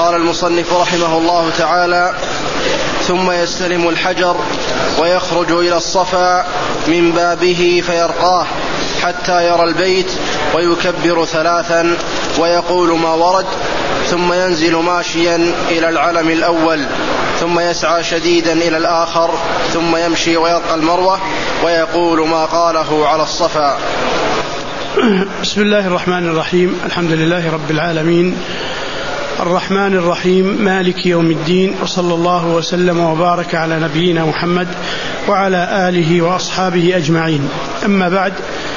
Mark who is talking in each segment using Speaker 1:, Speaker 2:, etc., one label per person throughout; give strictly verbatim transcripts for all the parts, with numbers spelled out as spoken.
Speaker 1: قال المصنف رحمه الله تعالى: ثم يستلم الحجر ويخرج إلى الصفا من بابه فيرقاه حتى يرى البيت ويكبر ثلاثا ويقول ما ورد، ثم ينزل ماشيا إلى العلم الأول، ثم يسعى شديدا إلى الآخر، ثم يمشي ويرقى المروة ويقول ما قاله على الصفا.
Speaker 2: بسم الله الرحمن الرحيم. الحمد لله رب العالمين، الرحمن الرحيم، مالك يوم الدين، وصلى الله وسلم وبارك على نبينا محمد وعلى آله وأصحابه أجمعين. أما بعد،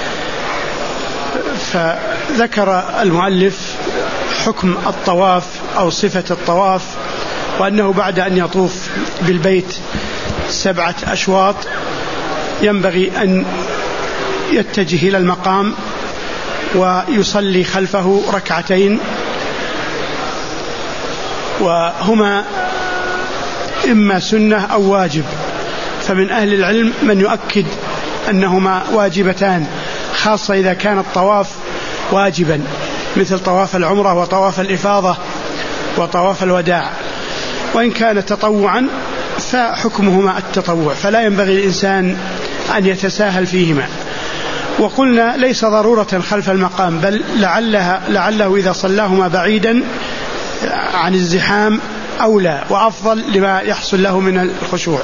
Speaker 2: فذكر المؤلف حكم الطواف أو صفة الطواف، وأنه بعد أن يطوف بالبيت سبعة أشواط ينبغي أن يتجه إلى المقام ويصلي خلفه ركعتين، وهما إما سنة أو واجب. فمن أهل العلم من يؤكد أنهما واجبتان، خاصة إذا كان الطواف واجبا، مثل طواف العمرة وطواف الإفاضة وطواف الوداع. وإن كان تطوعا فحكمهما التطوع، فلا ينبغي الإنسان أن يتساهل فيهما. وقلنا ليس ضرورة خلف المقام، بل لعلها لعله إذا صلاهما بعيدا عن الزحام أولى وأفضل لما يحصل له من الخشوع.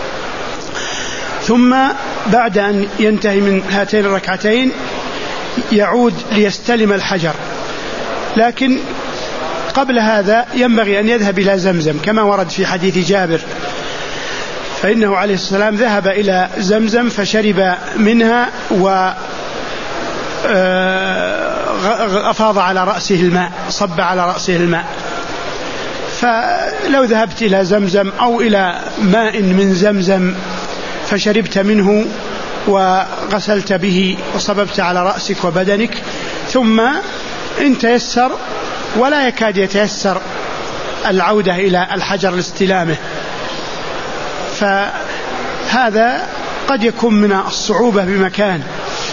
Speaker 2: ثم بعد أن ينتهي من هاتين الركعتين يعود ليستلم الحجر، لكن قبل هذا ينبغي أن يذهب إلى زمزم كما ورد في حديث جابر، فإنه عليه السلام ذهب إلى زمزم فشرب منها وأفاض على رأسه الماء، صب على رأسه الماء. فلو ذهبت إلى زمزم أو إلى ماء من زمزم فشربت منه وغسلت به وصببت على رأسك وبدنك، ثم إن تيسر، ولا يكاد يتيسر العودة إلى الحجر لاستلامه، فهذا قد يكون من الصعوبة بمكان،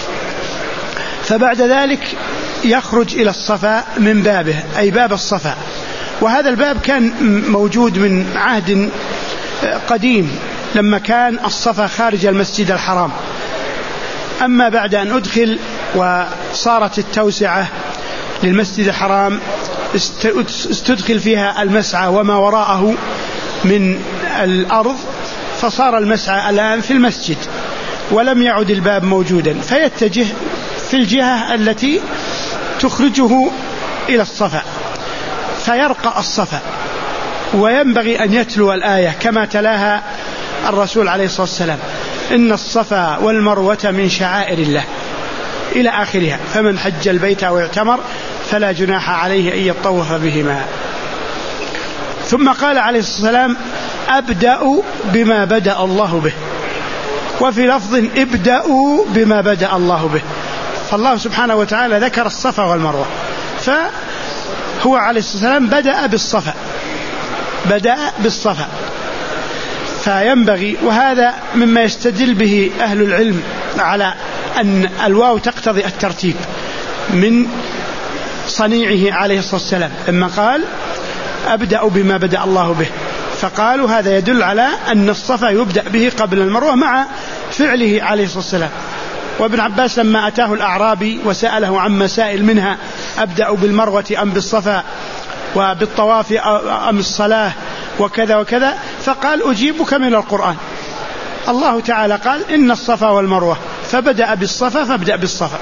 Speaker 2: فبعد ذلك يخرج إلى الصفا من بابه، أي باب الصفا. وهذا الباب كان موجود من عهد قديم لما كان الصفا خارج المسجد الحرام. أما بعد أن أدخل وصارت التوسعة للمسجد الحرام استدخل فيها المسعى وما وراءه من الأرض، فصار المسعى الآن في المسجد ولم يعد الباب موجودا، فيتجه في الجهة التي تخرجه إلى الصفا فيرقى الصفا. وينبغي أن يتلو الآية كما تلاها الرسول عليه الصلاة والسلام: إن الصفا والمروة من شعائر الله، إلى آخرها. فمن حج البيت أو اعتمر فلا جناح عليه أن يطوف بهما. ثم قال عليه الصلاة والسلام: أبدأ بما بدأ الله به، وفي لفظ ابدأوا بما بدأ الله به. فالله سبحانه وتعالى ذكر الصفا والمروة، فهو عليه الصلاة والسلام بدأ بالصفا بدأ بالصفا فينبغي، وهذا مما يستدل به أهل العلم على أن الواو تقتضي الترتيب من صنيعه عليه الصلاة والسلام، لما قال أبدأ بما بدأ الله به، فقالوا هذا يدل على أن الصفا يبدأ به قبل المروة مع فعله عليه الصلاة والسلام. وابن عباس لما أتاه الأعرابي وسأله عن مسائل منها أبدأ بالمروة أم بالصفا، وبالطواف أم الصلاة، وكذا وكذا، فقال أجيبك من القرآن. الله تعالى قال إن الصفا والمروة، فبدأ بالصفا فابدأ بالصفا.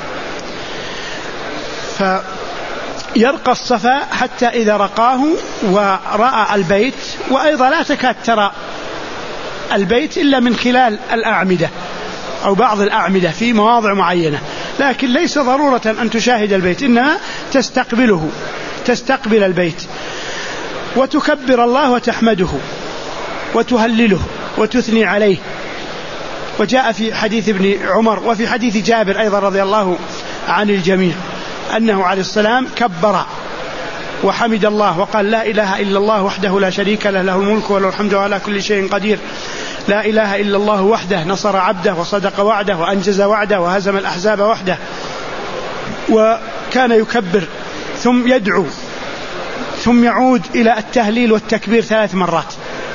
Speaker 2: فيرقى الصفا حتى إذا رقاه ورأى البيت، وأيضا لا تكاد ترى البيت إلا من خلال الأعمدة أو بعض الأعمدة في مواضع معينة، لكن ليس ضرورة أن تشاهد البيت، إنما تستقبله تستقبل البيت وتكبر الله وتحمده وتهلله وتثني عليه. وجاء في حديث ابن عمر وفي حديث جابر أيضا رضي الله عن الجميع أنه عليه السلام كبر وحمد الله وقال: لا إله إلا الله وحده لا شريك له، له الملك وله الحمد وعلى كل شيء قدير، لا إله إلا الله وحده نصر عبده وصدق وعده وأنجز وعده وهزم الأحزاب وحده. وكان يكبر ثم يدعو ثم يعود إلى التهليل والتكبير ثلاث مرات.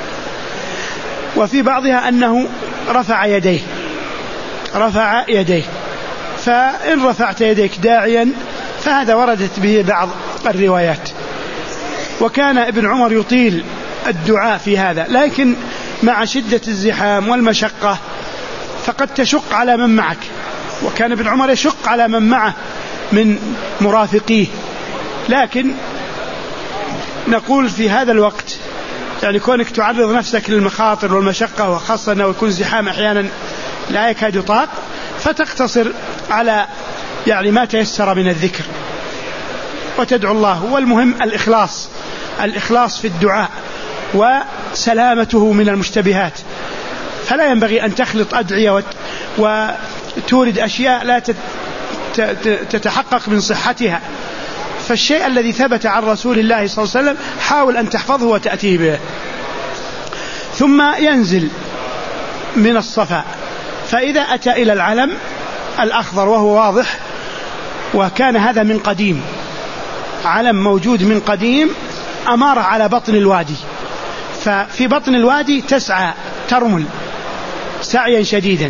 Speaker 2: وفي بعضها أنه رفع يديه رفع يديه فإن رفعت يديك داعيا فهذا وردت به بعض الروايات. وكان ابن عمر يطيل الدعاء في هذا، لكن مع شدة الزحام والمشقة فقد تشق على من معك، وكان ابن عمر يشق على من معه من مرافقيه. لكن نقول في هذا الوقت يعني كونك تعرض نفسك للمخاطر والمشقة، وخاصة أنه يكون زحام أحيانا لا يكاد يطاق، فتقتصر على يعني ما تيسر من الذكر وتدعو الله. والمهم الإخلاص الإخلاص في الدعاء وسلامته من المشتبهات، فلا ينبغي أن تخلط أدعية وتورد أشياء لا تتحقق من صحتها. فالشيء الذي ثبت عن رسول الله صلى الله عليه وسلم حاول أن تحفظه وتأتيه به. ثم ينزل من الصفا، فإذا أتى إلى العلم الأخضر وهو واضح، وكان هذا من قديم، علم موجود من قديم أمارة على بطن الوادي، ففي بطن الوادي تسعى ترمل سعيا شديدا.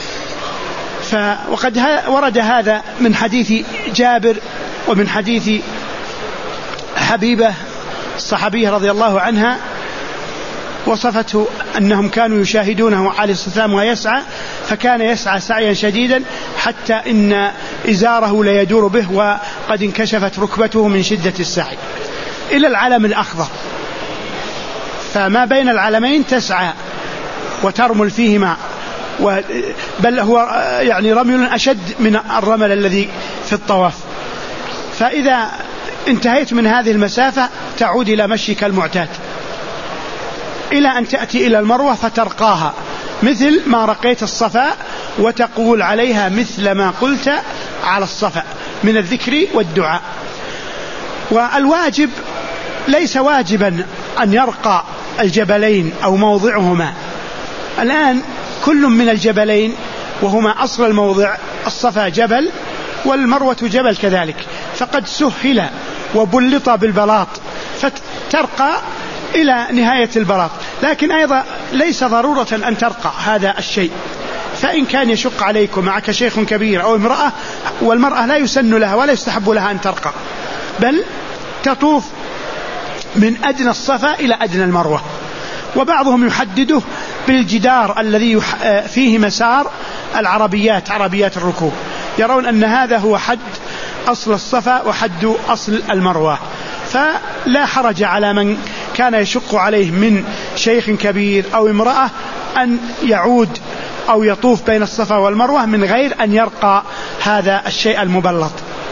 Speaker 2: وقد ورد هذا من حديث جابر ومن حديث حبيبة الصحابية رضي الله عنها، وصفته أنهم كانوا يشاهدونه عليه الصلاة والسلام ويسعى، فكان يسعى سعيا شديدا حتى إن إزاره لا يدور به وقد انكشفت ركبته من شدة السعي إلى العلم الأخضر. فما بين العلمين تسعى وترمل فيهما، بل هو يعني رمل أشد من الرمل الذي في الطواف. فإذا انتهيت من هذه المسافة تعود إلى مشيك المعتاد إلى أن تأتي إلى المروة فترقاها مثل ما رقيت الصفا، وتقول عليها مثل ما قلت على الصفا من الذكر والدعاء. والواجب ليس واجبا أن يرقى الجبلين أو موضعهما. الآن كل من الجبلين وهما أصل الموضع، الصفا جبل والمروة جبل كذلك، فقد سهل وبلط بالبلاط فترقى إلى نهاية البلاط. لكن أيضا ليس ضرورة أن ترقى هذا الشيء، فإن كان يشق عليك معك شيخ كبير أو امرأة، والمرأة لا يسن لها ولا يستحب لها أن ترقى، بل تطوف من أدنى الصفا إلى أدنى المروة. وبعضهم يحدده بالجدار الذي فيه مسار العربيات، عربيات الركوب، يرون أن هذا هو حد أصل الصفا وحد أصل المروة. فلا حرج على من كان يشق عليه من شيخ كبير أو امرأة أن يعود أو يطوف بين الصفا والمروة من غير أن يرقى هذا الشيء المبلط.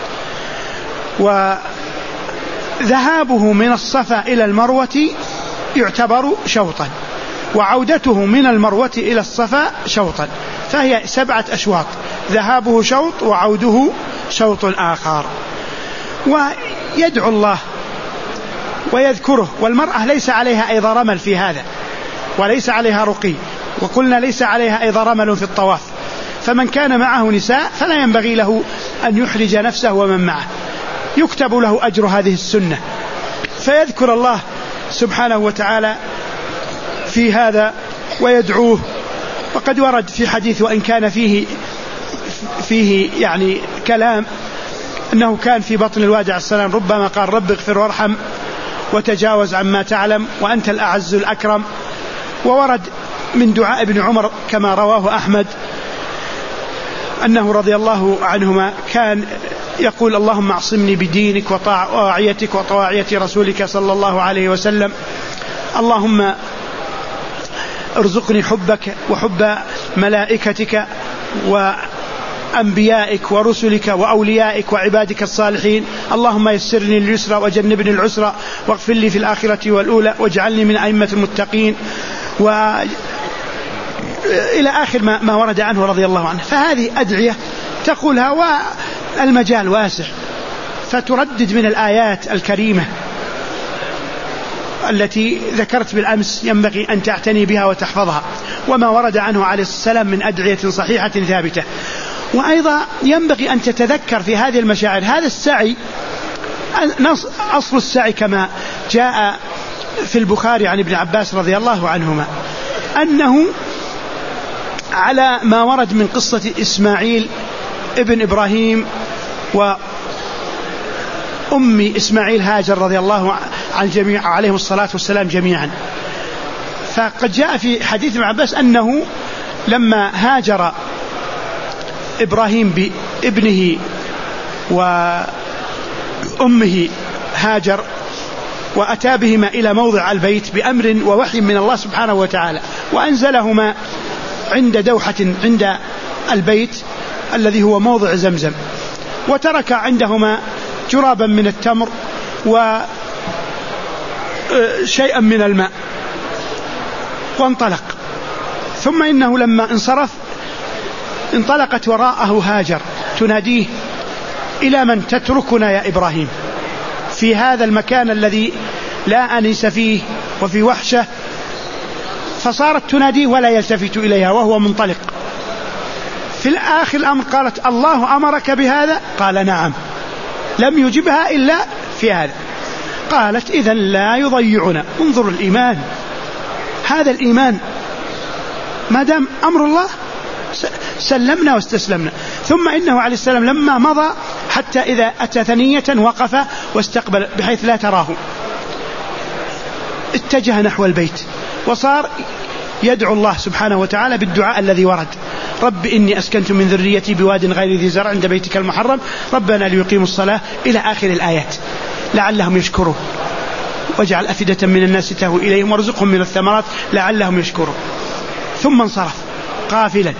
Speaker 2: وذهابه من الصفا إلى المروة يعتبر شوطا، وعودته من المروة إلى الصفا شوطا، فهي سبعة أشواط، ذهابه شوط وعوده شوط آخر. ويدعو الله ويذكره، والمرأة ليس عليها أيضا رمل في هذا، وليس عليها رقي، وقلنا ليس عليها أيضا رمل في الطواف. فمن كان معه نساء فلا ينبغي له أن يحرج نفسه ومن معه، يكتب له أجر هذه السنة، فيذكر الله سبحانه وتعالى في هذا ويدعوه. وقد ورد في حديث وإن كان فيه فيه يعني كلام أنه كان في بطن الوادي عليه السلام ربما قال رب اغفر وارحم وتجاوز عما تعلم وأنت الأعز الأكرم. وورد من دعاء ابن عمر كما رواه أحمد أنه رضي الله عنهما كان يقول اللهم اعصمني بدينك وطاعيتك وطواعية رسولك صلى الله عليه وسلم، اللهم ارزقني حبك وحب ملائكتك وأنبيائك ورسلك وأوليائك وعبادك الصالحين، اللهم يسرني اليسرى وجنبني العسرى واغفر لي في الآخرة والأولى واجعلني من أئمة المتقين، وإلى آخر ما, ما ورد عنه رضي الله عنه. فهذه أدعية تقولها والمجال واسع، فتردد من الآيات الكريمة التي ذكرت بالأمس ينبغي أن تعتني بها وتحفظها، وما ورد عنه عليه السلام من أدعية صحيحة ثابتة. وأيضا ينبغي أن تتذكر في هذه المشاعر هذا السعي أصل السعي كما جاء في البخاري عن ابن عباس رضي الله عنهما أنه على ما ورد من قصة إسماعيل ابن إبراهيم وأم إسماعيل هاجر رضي الله عن جميع عليهم الصلاة والسلام جميعا. فقد جاء في حديث ابن عباس أنه لما هاجر إبراهيم بابنه وأمه هاجر وأتى بهما إلى موضع البيت بأمر ووحي من الله سبحانه وتعالى، وأنزلهما عند دوحة عند البيت الذي هو موضع زمزم، وترك عندهما جرابا من التمر وشيئا من الماء وانطلق. ثم إنه لما انصرف انطلقت وراءه هاجر تناديه: إلى من تتركنا يا إبراهيم في هذا المكان الذي لا أنيس فيه وفي وحشة؟ فصارت تناديه ولا يلتفت إليها وهو منطلق. في الآخر الأمر قالت: الله أمرك بهذا؟ قال: نعم. لم يجبها إلا في هذا. قالت: إذن لا يضيعنا. انظر الإيمان، هذا الإيمان ما دام أمر الله سلمنا واستسلمنا. ثم إنه عليه السلام لما مضى حتى إذا أتى ثنية وقف واستقبل بحيث لا تراه، اتجه نحو البيت وصار يدعو الله سبحانه وتعالى بالدعاء الذي ورد: رب إني أسكنت من ذريتي بواد غير ذي زرع عند بيتك المحرم ربنا ليقيموا الصلاة إلى آخر الآيات لعلهم يشكرون واجعل أفئدة من الناس تهوي إليهم وارزقهم من الثمرات لعلهم يشكرون. ثم انصرف قافلا.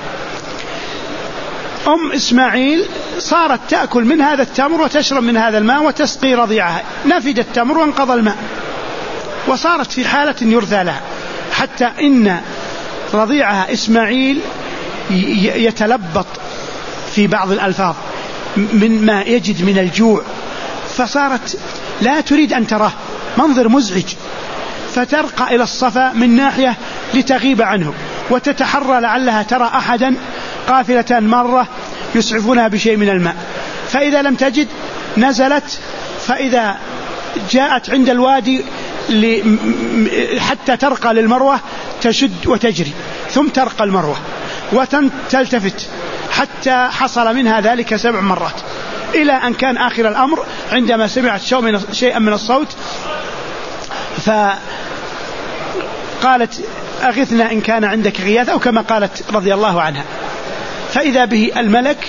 Speaker 2: أم إسماعيل صارت تأكل من هذا التمر وتشرب من هذا الماء وتسقي رضيعها، نفد التمر وانقضى الماء وصارت في حالة يرثى لها، حتى إن رضيعها إسماعيل يتلبط في بعض الألفاظ من ما يجد من الجوع، فصارت لا تريد أن تراه، منظر مزعج، فترقى إلى الصفا من ناحية لتغيب عنه وتتحرى لعلها ترى أحدا قافلة مرة يسعفونها بشيء من الماء، فإذا لم تجد نزلت، فإذا جاءت عند الوادي حتى ترقى للمروة تشد وتجري ثم ترقى المروة وتلتفت حتى حصل منها ذلك سبع مرات، إلى أن كان آخر الأمر عندما سمعت شيئا من الصوت فقالت: أغثنا إن كان عندك غياث، أو كما قالت رضي الله عنها. فإذا به الملك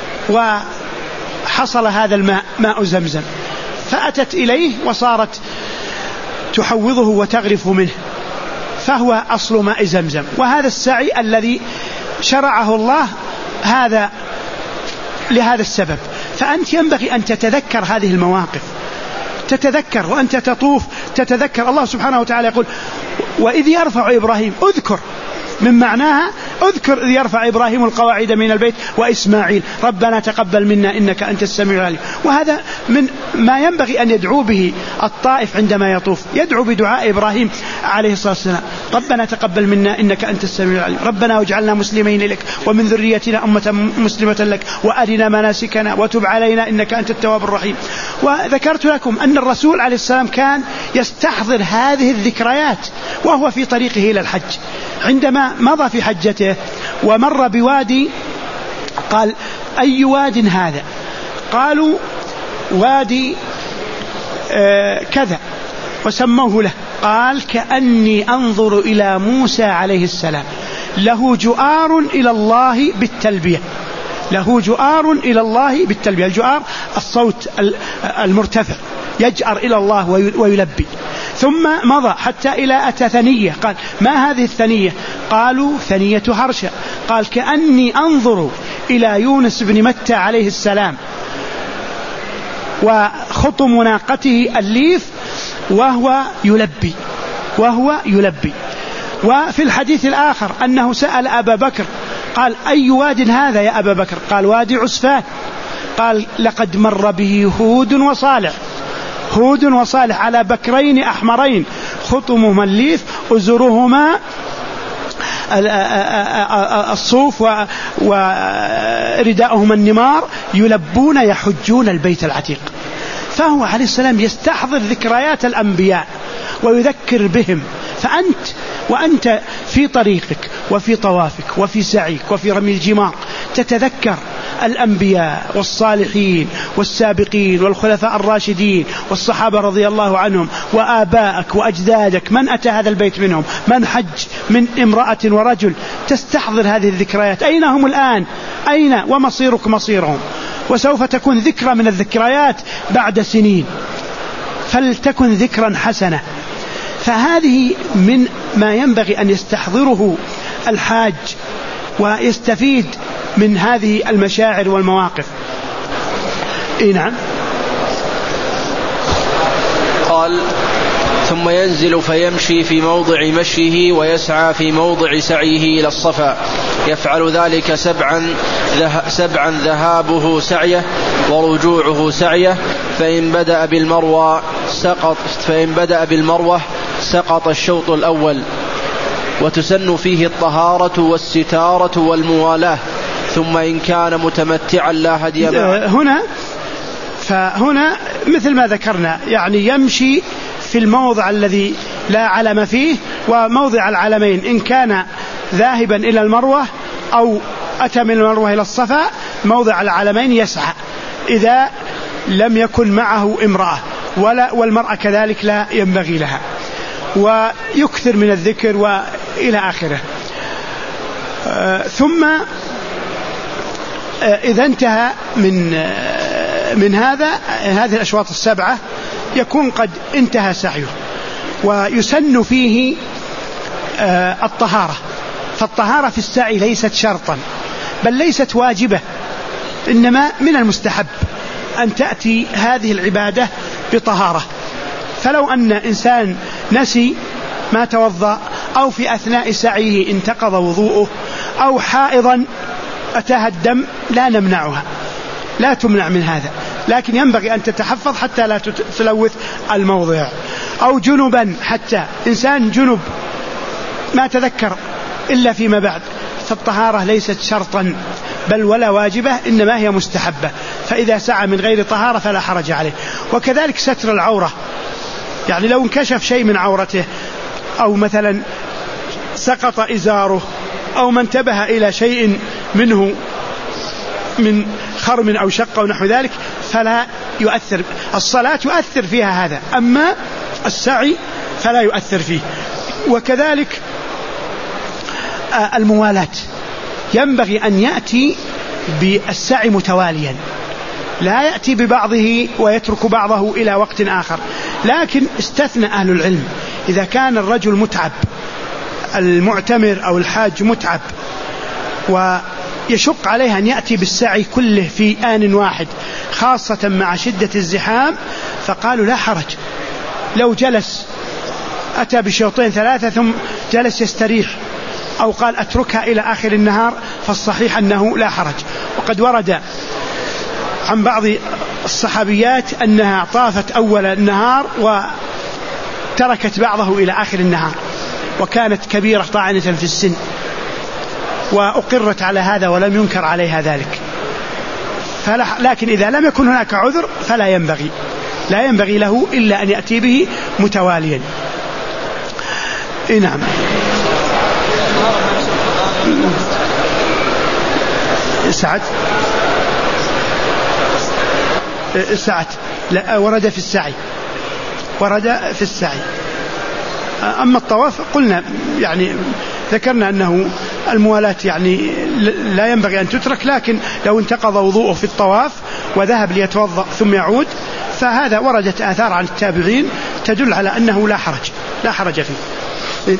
Speaker 2: وحصل هذا الماء ماء زمزم، فأتت إليه وصارت تحوضه وتغرف منه، فهو أصل ماء زمزم. وهذا السعي الذي شرعه الله هذا لهذا السبب. فأنت ينبغي أن تتذكر هذه المواقف، تتذكر وأنت تطوف تتذكر. الله سبحانه وتعالى يقول: وإذ يرفع إبراهيم، أذكر من معناها أذكر إذ يرفع إبراهيم القواعد من البيت وإسماعيل ربنا تقبل منا إنك أنت السميع العليم. وهذا من ما ينبغي أن يدعو به الطائف عندما يطوف، يدعو بدعاء إبراهيم عليه الصلاة والسلام: ربنا تقبل منا إنك أنت السميع العليم، ربنا واجعلنا مسلمين لك ومن ذريتنا أمة مسلمة لك وأرنا مناسكنا وتب علينا إنك أنت التواب الرحيم. وذكرت لكم أن الرسول عليه السلام كان يستحضر هذه الذكريات وهو في طريقه إلى الحج. عندما مضى في حجته ومر بوادي قال: أي واد هذا؟ قالوا: وادي آه كذا، وسموه له. قال: كأني أنظر إلى موسى عليه السلام له جؤار إلى الله بالتلبية، له جؤار إلى الله بالتلبية. الجؤار الصوت المرتفع يجأر إلى الله ويلبي. ثم مضى حتى إلى أتى ثنية. قال: ما هذه الثنية؟ قالوا: ثنية هرشة. قال: كأني أنظر إلى يونس بن متى عليه السلام وخطم ناقته الليف وهو يلبي وهو يلبي. وفي الحديث الآخر أنه سأل أبا بكر قال: أي واد هذا يا أبا بكر؟ قال: وادي عسفان. قال: لقد مر به هود وصالح، هود وصالح على بكرين أحمرين خطمهما الليف أزرهما الصوف ورداءهما النمار يلبون يحجون البيت العتيق. فهو عليه السلام يستحضر ذكريات الأنبياء ويذكر بهم. فأنت وأنت في طريقك وفي طوافك وفي سعيك وفي رمي الجمار تتذكر الأنبياء والصالحين والسابقين والخلفاء الراشدين والصحابة رضي الله عنهم وآبائك وأجدادك، من أتى هذا البيت منهم، من حج من امرأة ورجل، تستحضر هذه الذكريات. أين هم الآن؟ أين؟ ومصيرك مصيرهم، وسوف تكون ذكرى من الذكريات بعد سنين، فلتكن ذكرا حسنة. فهذه من ما ينبغي أن يستحضره الحاج ويستفيد من هذه المشاعر والمواقف. إيه نعم.
Speaker 1: قال: ثم ينزل فيمشي في موضع مشيه ويسعى في موضع سعيه إلى الصفا، يفعل ذلك سبعا سبعا ذهابه سعيه ورجوعه سعيه، فإن بدأ بالمروة سقط فإن بدأ بالمروة سقط الشوط الأول، وتسن فيه الطهارة والستارة والموالاة، ثم إن كان متمتعا لا هدي معه.
Speaker 2: هنا فهنا مثل ما ذكرنا، يعني يمشي في الموضع الذي لا علم فيه وموضع العلمين، إن كان ذاهبا إلى المروة أو أتى من المروة إلى الصفا موضع العلمين يسعى إذا لم يكن معه امرأة، ولا والمرأة كذلك لا ينبغي لها، ويكثر من الذكر وإلى آخره. آه ثم آه إذا انتهى من آه من هذا هذه الأشواط السبعة يكون قد انتهى سعيه. ويسن فيه آه الطهارة، فالطهارة في السعي ليست شرطا بل ليست واجبة، إنما من المستحب أن تأتي هذه العبادة بطهارة. فلو أن إنسان نسي ما توضأ أو في أثناء سعيه انتقض وضوءه أو حائضا أتاها الدم لا نمنعها، لا تمنع من هذا، لكن ينبغي أن تتحفظ حتى لا تلوث الموضع. أو جنبا، حتى إنسان جنب ما تذكر إلا فيما بعد، فالطهارة ليست شرطا بل ولا واجبة، إنما هي مستحبة، فإذا سعى من غير طهارة فلا حرج عليه. وكذلك ستر العورة، يعني لو انكشف شيء من عورته أو مثلا سقط إزاره أو ما انتبه إلى شيء منه من خرم أو شق أو نحو ذلك فلا يؤثر. الصلاة يؤثر فيها هذا، أما السعي فلا يؤثر فيه. وكذلك الموالاة، ينبغي أن يأتي بالسعي متواليا، لا يأتي ببعضه ويترك بعضه إلى وقت آخر. لكن استثنى أهل العلم إذا كان الرجل متعب، المعتمر أو الحاج متعب ويشق عليه أن يأتي بالسعي كله في آن واحد خاصة مع شدة الزحام، فقالوا لا حرج لو جلس أتى بشوطين ثلاثة ثم جلس يستريح، أو قال أتركها إلى آخر النهار، فالصحيح أنه لا حرج. وقد ورد عن بعض الصحابيات أنها طافت أول النهار وتركت بعضه إلى آخر النهار، وكانت كبيرة طاعنة في السن، وأقرت على هذا ولم ينكر عليها ذلك. لكن إذا لم يكن هناك عذر فلا ينبغي لا ينبغي له إلا أن يأتي به متواليا. نعم. سعد سعد لا ورد في السعي ورد في السعي. أما الطواف قلنا يعني ذكرنا أنه الموالاة يعني لا ينبغي أن تترك، لكن لو انتقض وضوءه في الطواف وذهب ليتوضأ ثم يعود فهذا وردت آثار عن التابعين تدل على أنه لا حرج لا حرج فيه.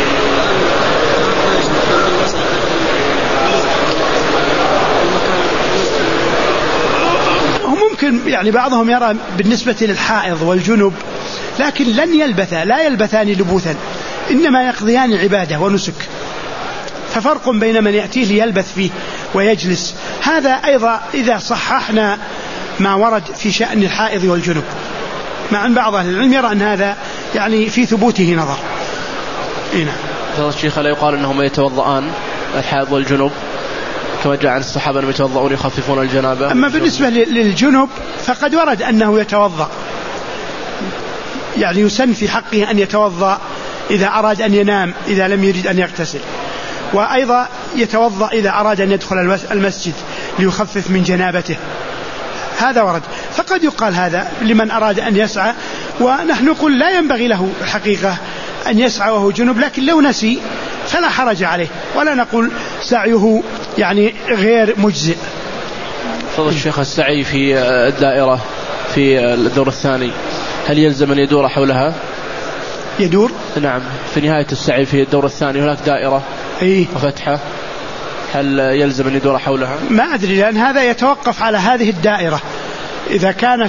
Speaker 2: ممكن يعني بعضهم يرى بالنسبة للحائض والجنب، لكن لن يلبثا لا يلبثان لبوثا، إنما يقضيان عبادة ونسك، ففرق بين من يأتيه ليلبث فيه ويجلس. هذا أيضا إذا صححنا ما ورد في شأن الحائض والجنب، مع أن بعض أهل العلم يرى أن هذا يعني في ثبوته نظر. إيه نعم.
Speaker 1: الشيخ لا يقال أنهم يتوضؤان الحائض والجنب كما جاء عن الصحابة أنهم يتوضؤون يخففون الجنابة.
Speaker 2: أما بالنسبة للجنب فقد ورد أنه يتوضأ يعني يسن في حقه أن يتوضأ إذا أراد أن ينام إذا لم يريد أن يغتسل، وأيضا يتوضأ إذا أراد أن يدخل المسجد ليخفف من جنابته، هذا ورد. فقد يقال هذا لمن أراد أن يسعى، ونحن نقول لا ينبغي له الحقيقة أن يسعى وهو جنب، لكن لو نسي فلا حرج عليه، ولا نقول سعيه يعني غير مجزئ.
Speaker 3: فضل الشيخ، السعي في الدائرة في الدور الثاني هل يلزم أن يدور حولها؟
Speaker 2: يدور؟
Speaker 3: نعم، في نهاية السعي في الدور الثاني هناك دائرة
Speaker 2: إيه؟
Speaker 3: وفتحة، هل يلزم أن يدور حولها؟
Speaker 2: ما أدري، لأن هذا يتوقف على هذه الدائرة. إذا كانت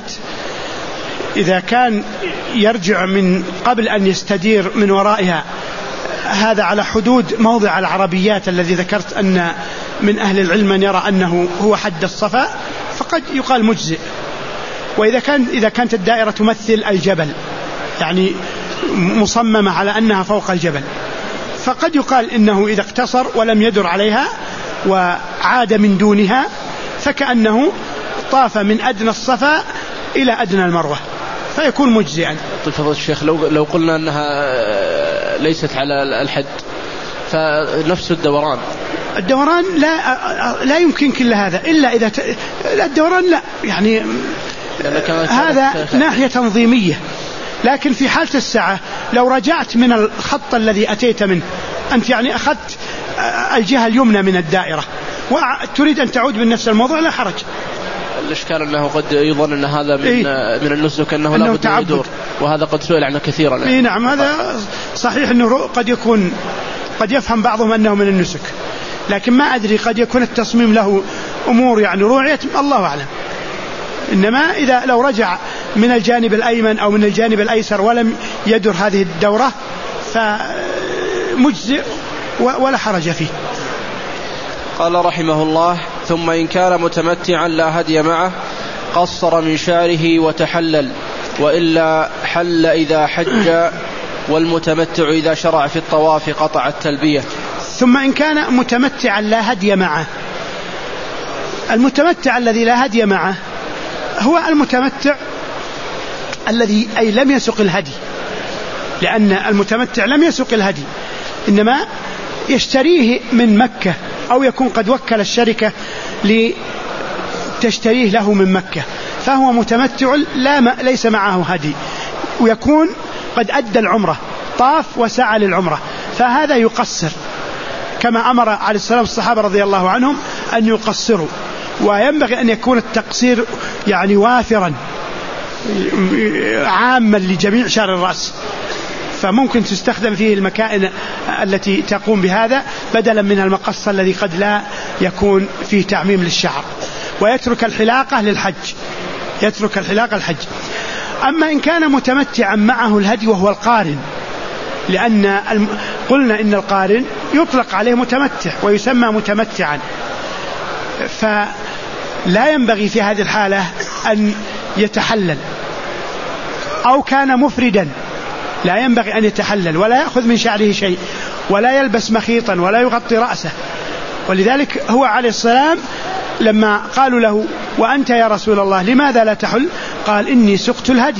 Speaker 2: إذا كان يرجع من قبل أن يستدير من ورائها، هذا على حدود موضع العربيات الذي ذكرت أن من أهل العلم من يرى أنه هو حد الصفا، فقد يقال مجزئ. وإذا كان إذا كانت الدائرة تمثل الجبل، يعني مصممة على أنها فوق الجبل، فقد يقال إنه إذا اقتصر ولم يدر عليها وعاد من دونها فكأنه طاف من أدنى الصفا إلى أدنى المروة، فيكون مجزئا.
Speaker 3: طيب فضل الشيخ، لو لو قلنا أنها ليست على الحد، فنفس الدوران
Speaker 2: الدوران لا لا يمكن كل هذا إلا إذا ت... الدوران لا، يعني هذا ناحية تنظيمية. لكن في حالة السعة لو رجعت من الخط الذي أتيت منه، أنت يعني أخذت الجهة اليمنى من الدائرة وتريد أن تعود من نفس الموضوع، لا حرج.
Speaker 3: الإشكال أنه قد يظن أن هذا من
Speaker 2: إيه؟
Speaker 3: من النسك أنه لا بد أن يدور، وهذا قد سئل عنه كثيرا.
Speaker 2: إيه نعم، هذا صحيح أنه قد يكون قد يفهم بعضهم أنه من النسك، لكن ما أدري قد يكون التصميم له أمور يعني روعية، الله أعلم. إنما إذا لو رجع من الجانب الأيمن أو من الجانب الأيسر ولم يدر هذه الدورة فمجزئ ولا حرج فيه.
Speaker 1: قال رحمه الله: ثم إن كان متمتعا لا هدي معه قصر من شعره وتحلل، وإلا حل إذا حج، والمتمتع إذا شرع في الطواف قطع التلبية.
Speaker 2: ثم إن كان متمتعا لا هدي معه، المتمتع الذي لا هدي معه هو المتمتع الذي أي لم يسق الهدي، لأن المتمتع لم يسق الهدي، إنما يشتريه من مكة، أو يكون قد وكل الشركة لتشتريه له من مكة، فهو متمتع لا م... ليس معه هدي، ويكون قد أدى العمرة، طاف وسعى للعمرة، فهذا يقصر كما أمر عليه السلام الصحابة رضي الله عنهم أن يقصروا. وينبغي أن يكون التقصير يعني وافرا عاما لجميع شعر الرأس، فممكن تستخدم فيه المكائن التي تقوم بهذا بدلا من المقص الذي قد لا يكون فيه تعميم للشعر، ويترك الحلاقة للحج، يترك الحلاقة الحج. أما إن كان متمتعا معه الهدي وهو القارن، لأن قلنا إن القارن يطلق عليه متمتع ويسمى متمتعا، فلا ينبغي في هذه الحالة أن يتحلل. أو كان مفردا لا ينبغي أن يتحلل ولا يأخذ من شعره شيء ولا يلبس مخيطا ولا يغطي رأسه. ولذلك هو عليه السلام لما قالوا له: وأنت يا رسول الله لماذا لا تحل؟ قال: إني سقت الهدي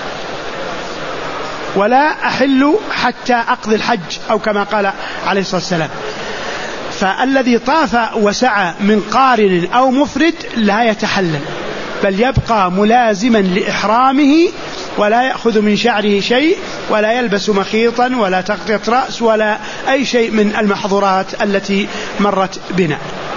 Speaker 2: ولا أحل حتى أقضي الحج، أو كما قال عليه الصلاة والسلام. فالذي طاف وسعى من قارن أو مفرد لا يتحلل، بل يبقى ملازما لإحرامه ولا يأخذ من شعره شيء ولا يلبس مخيطا ولا تغطية رأس ولا أي شيء من المحظورات التي مرت بنا.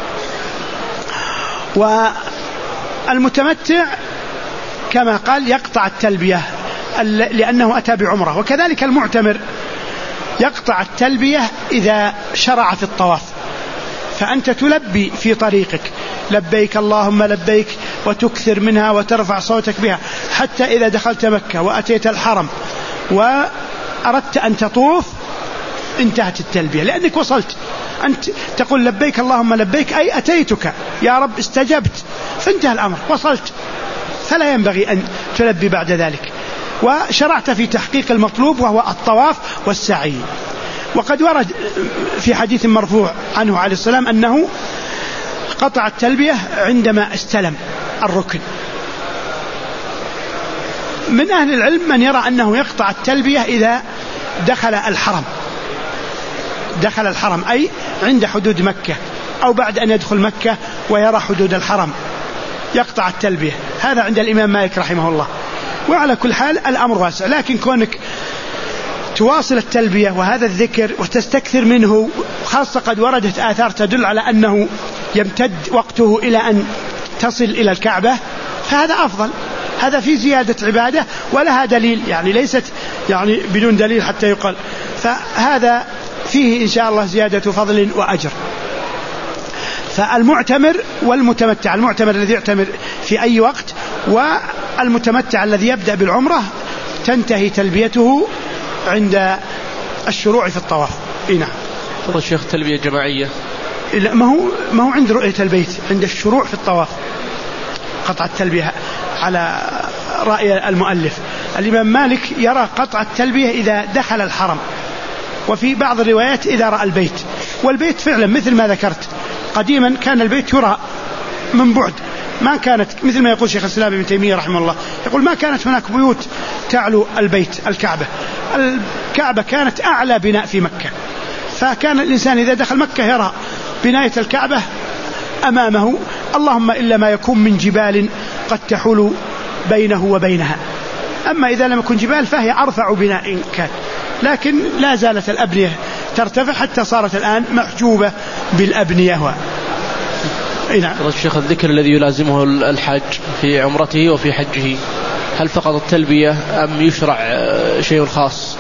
Speaker 2: والمتمتع كما قال يقطع التلبية لأنه أتى بعمره، وكذلك المعتمر يقطع التلبية إذا شرع في الطواف. فأنت تلبي في طريقك لبيك اللهم لبيك وتكثر منها وترفع صوتك بها، حتى إذا دخلت مكة وأتيت الحرم وأردت أن تطوف انتهت التلبية، لأنك وصلت. أنت تقول لبيك اللهم لبيك أي أتيتك يا رب استجبت، فانتهى الأمر، وصلت، فلا ينبغي أن تلبي بعد ذلك، وشرعت في تحقيق المطلوب وهو الطواف والسعي. وقد ورد في حديث مرفوع عنه عليه السلام أنه قطع التلبية عندما استلم الركن. من أهل العلم من يرى أنه يقطع التلبية إذا دخل الحرم، دخل الحرم أي عند حدود مكة أو بعد أن يدخل مكة ويرى حدود الحرم يقطع التلبية. هذا عند الإمام مالك رحمه الله. وعلى كل حال الأمر واسع، لكن كونك تواصل التلبية وهذا الذكر وتستكثر منه، خاصة قد وردت آثار تدل على أنه يمتد وقته إلى أن تصل إلى الكعبة، فهذا أفضل، هذا في زيادة عبادة ولها دليل، يعني ليست يعني بدون دليل حتى يقال، فهذا فيه إن شاء الله زيادة فضل وأجر. فالمعتمر والمتمتع، المعتمر الذي يعتمر في أي وقت، والمتمتع الذي يبدأ بالعمرة تنتهي تلبيته عند الشروع في الطواف. نعم.
Speaker 3: فضل الشيخ تلبية جماعية؟
Speaker 2: لا، ما هو ما هو عند رؤية البيت، عند الشروع في الطواف قطع التلبية على رأي المؤلف. الإمام مالك يرى قطع التلبية إذا دخل الحرم، وفي بعض الروايات إذا رأى البيت. والبيت فعلا مثل ما ذكرت قديما كان البيت يرى من بعد، ما كانت مثل ما يقول شيخ الإسلام ابن تيمية رحمه الله، يقول ما كانت هناك بيوت تعلو البيت الكعبة، الكعبة كانت أعلى بناء في مكة، فكان الإنسان إذا دخل مكة يرى بناية الكعبة أمامه، اللهم إلا ما يكون من جبال قد تحول بينه وبينها، أما إذا لم يكن جبال فهي أرفع بناء كان، لكن لا زالت الأبنية ترتفع حتى صارت الآن محجوبة بالأبنية.
Speaker 3: نعم. الشيخ الذكر الذي يلازمه الحاج في عمرته وفي حجه هل فقط التلبية أم يشرع شيء خاص؟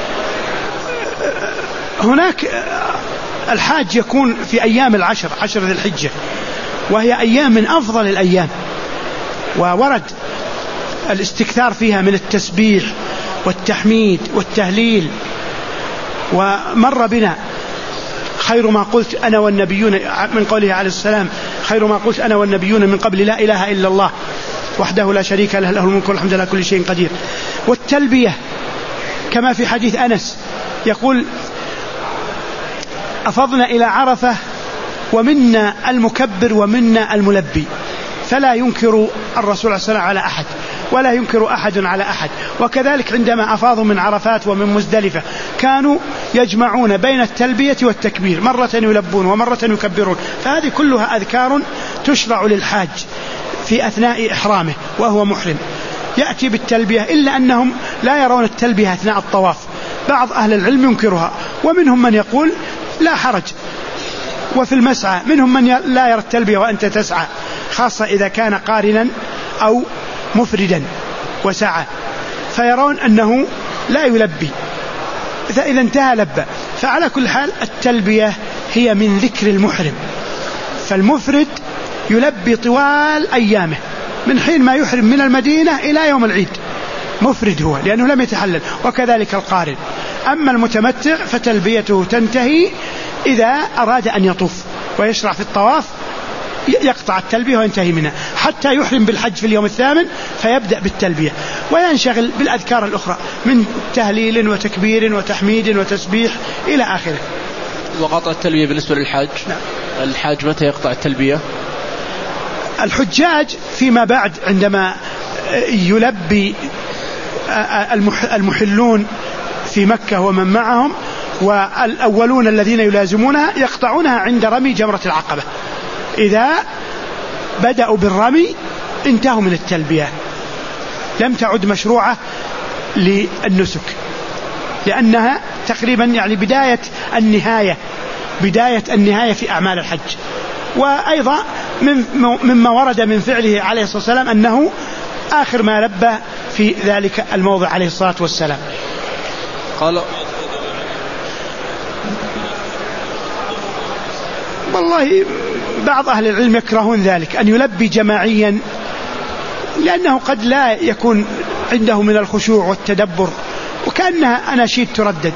Speaker 2: هناك الحاج يكون في أيام العشر، عشر ذي الحجة، وهي أيام من أفضل الأيام، وورد الاستكثار فيها من التسبيح والتحميد والتهليل. ومر بنا خير ما قلت أنا والنبيون من قوله عليه السلام خير ما قلت أنا والنبيون من قبل لا إله إلا الله وحده لا شريك له له الملك والحمد لله كل شيء قدير. والتلبية كما في حديث أنس يقول أفضنا إلى عرفة ومنا المكبر ومنا الملبي، فلا ينكر الرسول صلى الله عليه وسلم على أحد ولا ينكر أحد على أحد. وكذلك عندما أفاضوا من عرفات ومن مزدلفة كانوا يجمعون بين التلبية والتكبير، مرة يلبون ومرة يكبرون، فهذه كلها أذكار تشرع للحاج في أثناء إحرامه وهو محرم، يأتي بالتلبية، إلا أنهم لا يرون التلبية أثناء الطواف، بعض أهل العلم ينكرها، ومنهم من يقول لا حرج. وفي المسعى منهم من لا يرى التلبية وأنت تسعى، خاصة إذا كان قارنا أو مفردا وسعى، فيرون أنه لا يلبي، فإذا انتهى لبى. فعلى كل حال التلبية هي من ذكر المحرم، فالمفرد يلبي طوال أيامه من حين ما يحرم من المدينة إلى يوم العيد، مفرد هو لأنه لم يتحلل، وكذلك القارن. أما المتمتع فتلبيته تنتهي إذا أراد أن يطوف ويشرع في الطواف، يقطع التلبية وينتهي منها حتى يحرم بالحج في اليوم الثامن فيبدأ بالتلبية وينشغل بالأذكار الأخرى من تهليل وتكبير وتحميد وتسبيح إلى آخره.
Speaker 3: وقطع التلبية بالنسبة للحاج، نعم. الحاج متى يقطع التلبية؟
Speaker 2: الحجاج فيما بعد عندما يلبي المحلون في مكة ومن معهم والأولون الذين يلازمونها يقطعونها عند رمي جمرة العقبة، إذا بدأوا بالرمي انتهوا من التلبية، لم تعد مشروعة للنسك، لأنها تقريبا يعني بداية النهاية بداية النهاية في أعمال الحج. وأيضا مما ورد من فعله عليه الصلاة والسلام أنه آخر ما لبى في ذلك الموضع عليه الصلاة والسلام.
Speaker 3: قال
Speaker 2: والله بعض أهل العلم يكرهون ذلك، أن يلبي جماعيا، لأنه قد لا يكون عنده من الخشوع والتدبر وكأنها أناشيد تردد.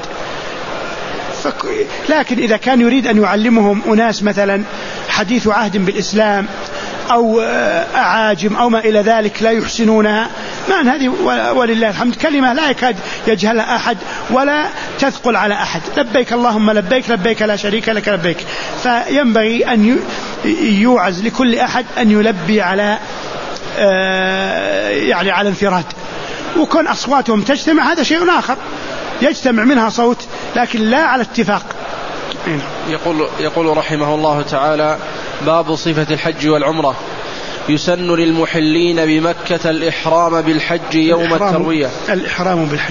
Speaker 2: لكن إذا كان يريد أن يعلمهم أناس مثلا حديث عهد بالإسلام أو أعاجم أو ما إلى ذلك لا يحسنونها، معنى هذه ولله الحمد كلمة لا يكاد يجهلها أحد ولا تثقل على أحد، لبيك اللهم لبيك لبيك لا شريك لك لبيك. فينبغي أن يوعز لكل أحد أن يلبي على يعني على انفراد، وكون أصواتهم تجتمع هذا شيء آخر، يجتمع منها صوت لكن لا على اتفاق.
Speaker 1: يقول, يقول رحمه الله تعالى: باب صفة الحج والعمرة. يسن للمحلين بمكة الإحرام بالحج يوم
Speaker 2: الإحرام
Speaker 1: التروية.
Speaker 2: الإحرام بالحج.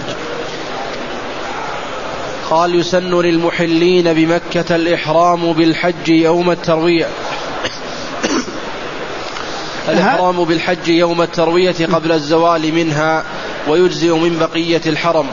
Speaker 1: قال: يسن للمحلين بمكة الإحرام بالحج يوم التروية. الإحرام بالحج يوم التروية قبل الزوال منها، ويجزئ من بقية الحرم.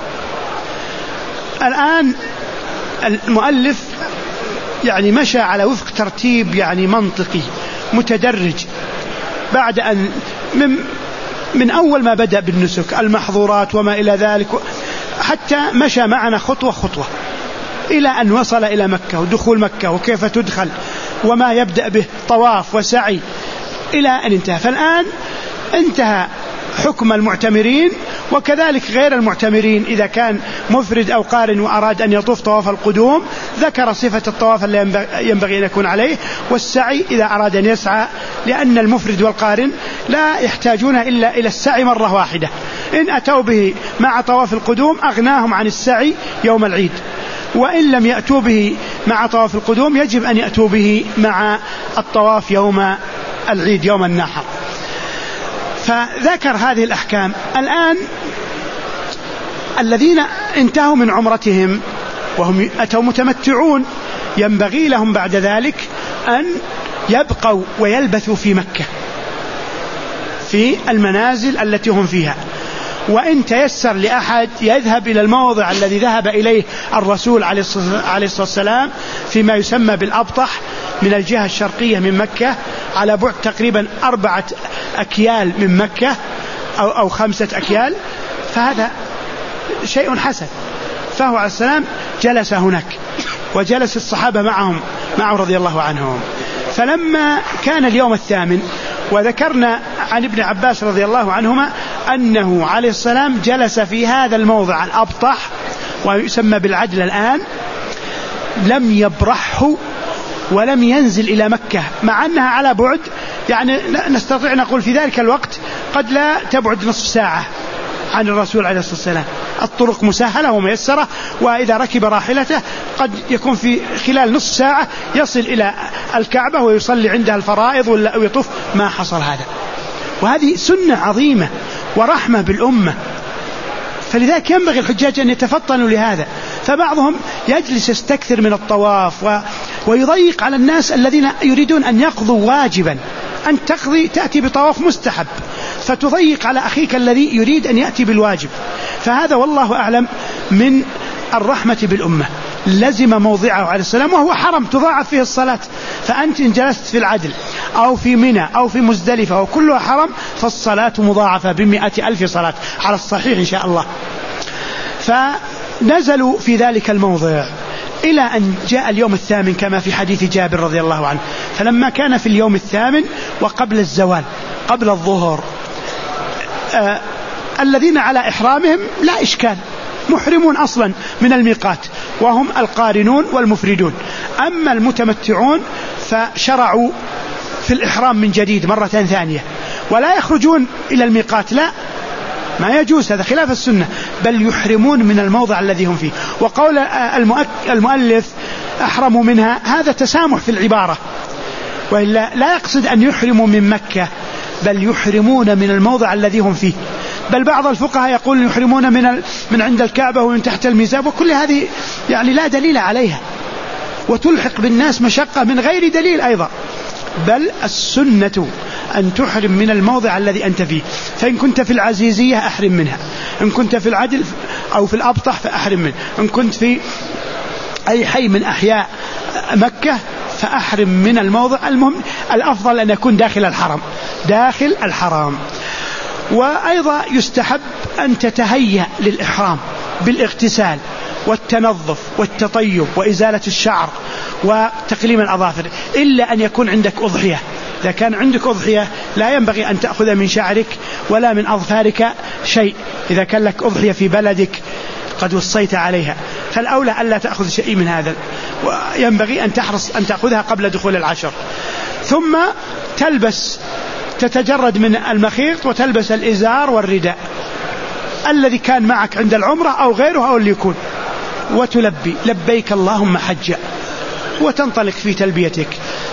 Speaker 2: الآن المؤلف يعني مشى على وفق ترتيب يعني منطقي متدرج، بعد أن من, من أول ما بدأ بالنسك المحظورات وما إلى ذلك، حتى مشى معنا خطوة خطوة إلى أن وصل إلى مكة ودخول مكة وكيف تدخل وما يبدأ به طواف وسعي إلى أن انتهى. فالآن انتهى حكم المعتمرين، وكذلك غير المعتمرين إذا كان مفرد أو قارن وأراد أن يطوف طواف القدوم ذكر صفة الطواف اللي ينبغي أن يكون عليه، والسعي إذا أراد أن يسعى، لأن المفرد والقارن لا يحتاجون إلا إلى السعي مرة واحدة، إن أتوا به مع طواف القدوم أغناهم عن السعي يوم العيد، وإن لم يأتوا به مع طواف القدوم يجب أن يأتوا به مع الطواف يوم العيد يوم النحر. فذكر هذه الأحكام. الآن الذين انتهوا من عمرتهم وهم أتوا متمتعون ينبغي لهم بعد ذلك أن يبقوا ويلبثوا في مكة في المنازل التي هم فيها، وإن تيسر لأحد يذهب إلى الموضع الذي ذهب إليه الرسول عليه الصلاة والسلام فيما يسمى بالأبطح من الجهة الشرقية من مكة، على بعد تقريبا أربعة أكيال من مكة أو, أو خمسة أكيال، فهذا شيء حسن. فهو عليه السلام جلس هناك وجلس الصحابة معهم معه رضي الله عنهم. فلما كان اليوم الثامن، وذكرنا عن ابن عباس رضي الله عنهما أنه عليه السلام جلس في هذا الموضع الأبطح ويسمى بالعدل الآن، لم يبرحه ولم ينزل إلى مكة، مع أنها على بعد يعني نستطيع نقول في ذلك الوقت قد لا تبعد نصف ساعة عن الرسول عليه الصلاة والسلام، الطرق مسهلة وميسرة، وإذا ركب راحلته قد يكون في خلال نصف ساعة يصل إلى الكعبة ويصلي عندها الفرائض ويطوف. ما حصل هذا، وهذه سنة عظيمة ورحمة بالأمة، فلذلك ينبغي الحجاج أن يتفطنوا لهذا. فبعضهم يجلس يستكثر من الطواف و... ويضيق على الناس الذين يريدون أن يقضوا واجبا، أن تقضي تأتي بطواف مستحب فتضيق على أخيك الذي يريد أن يأتي بالواجب. فهذا والله أعلم من الرحمة بالأمة. لزم موضعه عليه السلام وهو حرم تضاعف فيه الصلاة، فأنت إن جلست في العدل أو في منى أو في مزدلفة وكلها حرم فالصلاة مضاعفة بمئة ألف صلاة على الصحيح إن شاء الله. فنزلوا في ذلك الموضع إلى أن جاء اليوم الثامن كما في حديث جابر رضي الله عنه. فلما كان في اليوم الثامن وقبل الزوال قبل الظهر، آه الذين على إحرامهم لا إشكال، محرمون أصلا من الميقات وهم القارنون والمفردون. أما المتمتعون فشرعوا في الإحرام من جديد مرة ثانية، ولا يخرجون إلى الميقات، لا ما يجوز، هذا خلاف السنة، بل يحرمون من الموضع الذي هم فيه. وقول المؤلف أحرموا منها هذا تسامح في العبارة، وإلا لا يقصد أن يحرموا من مكة، بل يحرمون من الموضع الذي هم فيه. بل بعض الفقهاء يقول يحرمون من من عند الكعبة ومن تحت الميزاب، وكل هذه يعني لا دليل عليها وتلحق بالناس مشقة من غير دليل أيضا. بل السنة أن تحرم من الموضع الذي أنت فيه. فإن كنت في العزيزية أحرم منها، إن كنت في العدل أو في الأبطح فأحرم منه، إن كنت في أي حي من أحياء مكة فأحرم من الموضع. المهم الأفضل أن يكون داخل الحرم، داخل الحرام. وأيضا يستحب أن تتهيأ للإحرام بالاغتسال والتنظف والتطيب وإزالة الشعر وتقليم الأظافر، إلا أن يكون عندك أضحية. إذا كان عندك أضحية لا ينبغي أن تأخذ من شعرك ولا من أظفارك شيء. إذا كان لك أضحية في بلدك قد وصيت عليها فالأولى ألا تأخذ شيء من هذا، وينبغي أن تحرص أن تأخذها قبل دخول العشر. ثم تلبس تتجرد من المخيط وتلبس الإزار والرداء، الذي كان معك عند العمرة أو غيره أو اللي يكون، وتلبي لبيك اللهم حجا، وتنطلق في تلبيتك.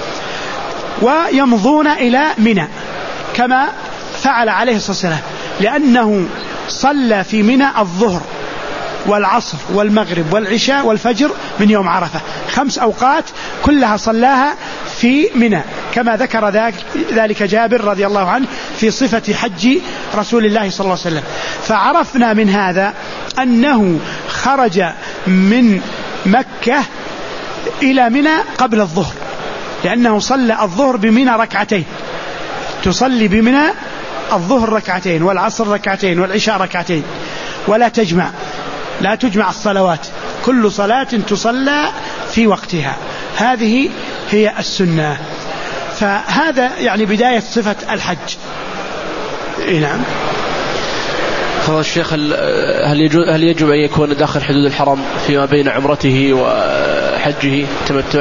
Speaker 2: ويمضون إلى منى كما فعل عليه الصلاة والسلام، لأنه صلى في منى الظهر والعصر والمغرب والعشاء والفجر من يوم عرفة، خمس أوقات كلها صلاها في منى، كما ذكر ذلك جابر رضي الله عنه في صفة حج رسول الله صلى الله عليه وسلم. فعرفنا من هذا أنه خرج من مكة إلى منى قبل الظهر، لأنه صلى الظهر بمنى ركعتين، تصلي بمنى الظهر ركعتين والعصر ركعتين والعشاء ركعتين، ولا تجمع، لا تجمع الصلوات، كل صلاة تصلى في وقتها، هذه هي السنة. فهذا يعني بداية صفة الحج. نعم.
Speaker 3: فضل الشيخ، هل يجب, هل يجب أن يكون داخل حدود الحرم فيما بين عمرته وحجه تمتع؟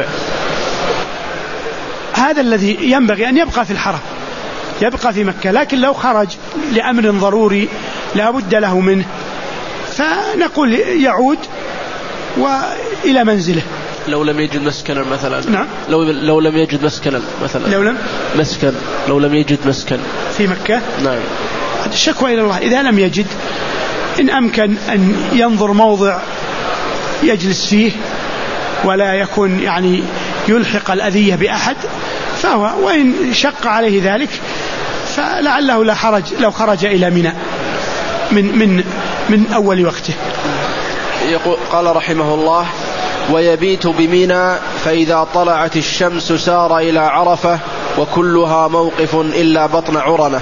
Speaker 2: هذا الذي ينبغي أن يبقى في الحرم، يبقى في مكة، لكن لو خرج لأمر ضروري لا بد له منه فنقول يعود وإلى منزله.
Speaker 3: لو لم يجد مسكنا مثلا.
Speaker 2: نعم.
Speaker 3: لو لو لم يجد مسكنا مثلا.
Speaker 2: لو لم
Speaker 3: مسكن لو لم يجد مسكن
Speaker 2: في مكة.
Speaker 3: نعم.
Speaker 2: الشكوى إلى الله، إذا لم يجد إن أمكن أن ينظر موضع يجلس فيه ولا يكون يعني يلحق الأذية بأحد فهو، وإن شق عليه ذلك فلعله لا حرج لو خرج إلى منى من من من أول وقته.
Speaker 1: يقول قال رحمه الله: ويبيت بمنى فإذا طلعت الشمس سار إلى عرفة وكلها موقف إلا بطن عرنة.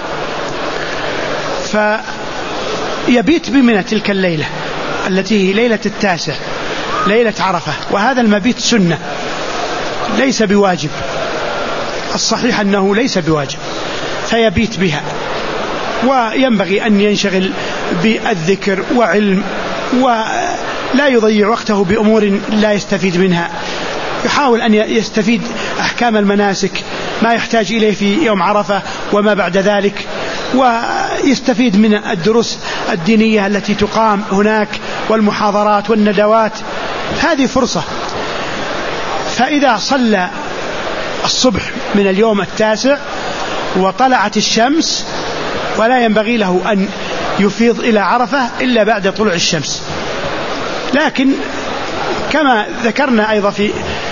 Speaker 2: فيبيت بمنى تلك الليلة التي هي ليلة التاسع، ليلة عرفة، وهذا المبيت سنة ليس بواجب، الصحيح أنه ليس بواجب، فيبيت بها، وينبغي أن ينشغل بالذكر وعلم ولا يضيع وقته بأمور لا يستفيد منها، يحاول أن يستفيد أحكام المناسك ما يحتاج إليه في يوم عرفة وما بعد ذلك، ويستفيد من الدروس الدينية التي تقام هناك والمحاضرات والندوات، هذه فرصة. فإذا صلى الصبح من اليوم التاسع وطلعت الشمس، ولا ينبغي له أن يفيض إلى عرفة إلا بعد طلوع الشمس، لكن كما ذكرنا أيضا في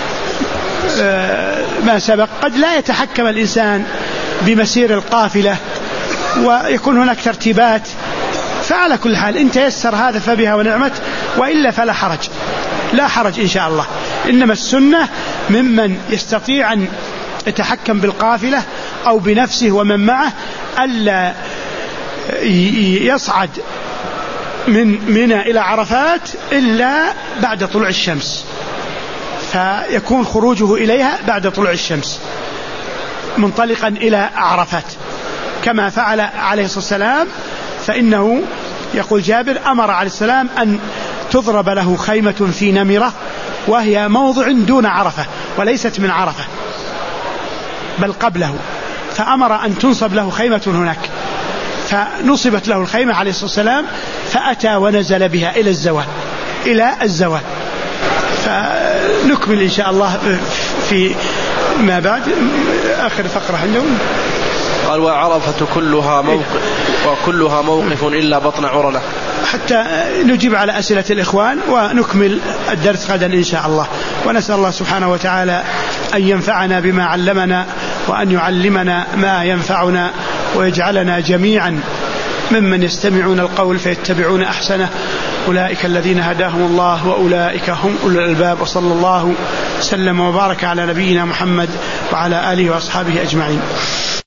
Speaker 2: ما سبق قد لا يتحكم الإنسان بمسير القافلة ويكون هناك ترتيبات، فعلى كل حال إن تيسر هذا فبها ونعمت، وإلا فلا حرج، لا حرج إن شاء الله. إنما السنة ممن يستطيع أن يتحكم بالقافلة أو بنفسه ومن معه ألا يصعد من منى إلى عرفات إلا بعد طلوع الشمس، فيكون خروجه إليها بعد طلوع الشمس منطلقا إلى عرفات كما فعل عليه الصلاة والسلام. فإنه يقول جابر أمر عليه السلام أن تضرب له خيمة في نمرة، وهي موضع دون عرفة وليست من عرفة بل قبله، فأمر أن تنصب له خيمة هناك، فنصبت له الخيمة عليه الصلاة والسلام، فأتى ونزل بها إلى الزوال إلى الزوال. فنكمل إن شاء الله في ما بعد آخر فقرة عندهم.
Speaker 1: قال: وعرفة كلها موقف وكلها موقف إلا بطن عرنة،
Speaker 2: حتى نجيب على أسئلة الإخوان ونكمل الدرس غدا إن شاء الله. ونسأل الله سبحانه وتعالى أن ينفعنا بما علمنا، وأن يعلمنا ما ينفعنا، ويجعلنا جميعا ممن يستمعون القول فيتبعون أحسنه، أولئك الذين هداهم الله وأولئك هم أولو الألباب. وصلى الله وسلم وبارك على نبينا محمد وعلى آله وأصحابه أجمعين.